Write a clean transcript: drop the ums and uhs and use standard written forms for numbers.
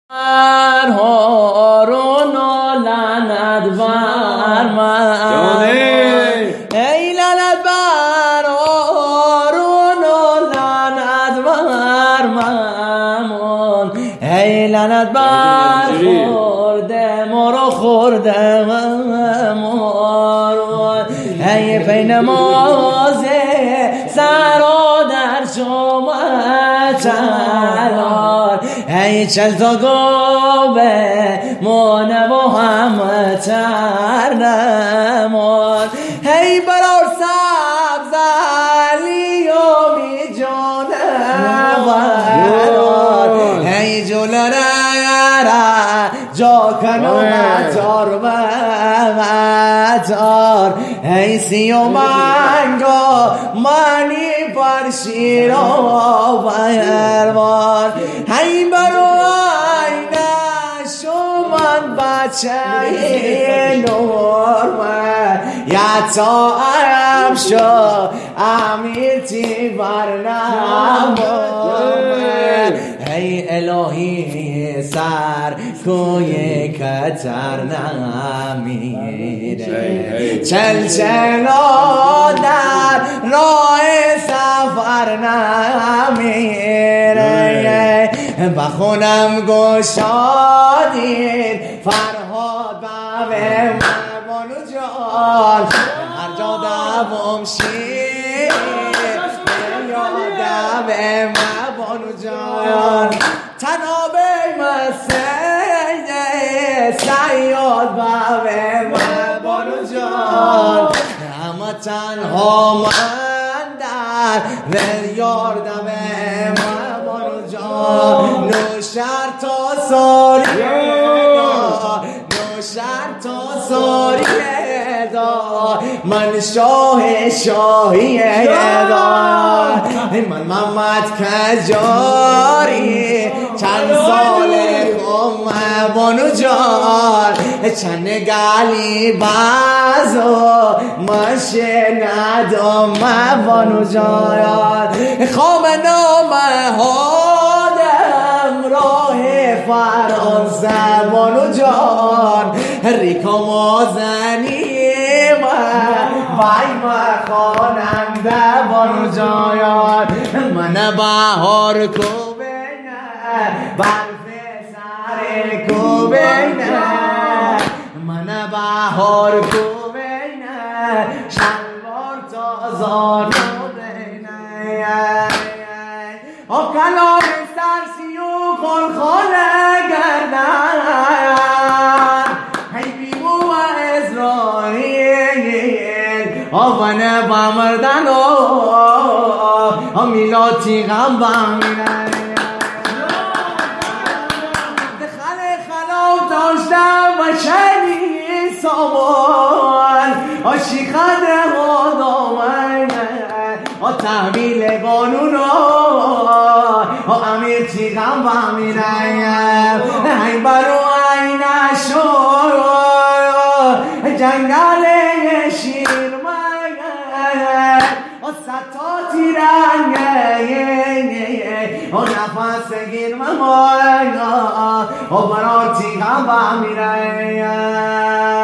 هارون لعنت بر من ای لعنت بر هارون لعنت بر من ای لعنت بر خورده مرو خورده مرو ای پی نمازه سرا در شما چلار ای چل تا گوه مانه و همه تر نمان ای برار سبز علی و می جانه برار ای جلره جا کنو مطار و مطار ای سی و منگا منی پر شیر و برمان ای برو من بچه نورمه یا تا عرب شو امیرتی برنامه ای الهی سر کوی کتر نمیره چلچلا در راه سفر نمیره بخونم گشادین فرهاد بابه مبانو جان هر جا دوام شیر یادم مبانو جان تنابه مسیح سیاد بابه مبانو جان اما تنها من در ول یاردم مبانو جان نوشر تا ساریه نوشر تا ساریه دا من شاه شاهیه دا من محمد کجاری چند سال خم بانو جان چند گلی بازو مشه ندام بانو جان خواب نامه هادم راه فرانسه بانو جان ریکا مازنی وای ما خواننده بانو جان من بهار کوبینه برف سر کوبینه من بهار کوبینه شلوار تازان کوبینه او کلام سرسی و خلخاله گردن هی بیمو و اسرائیل آوانه با مردن و میلاتی غم بامینه دخل خلاو داشتم و شنی سامان آشی خده ها دامنه تحویل قانونا امیر تیغم بامینه این برو این شو جنگل شیر مگه ستا تیرنگه نفس گیر مگه برو تیغم بامینه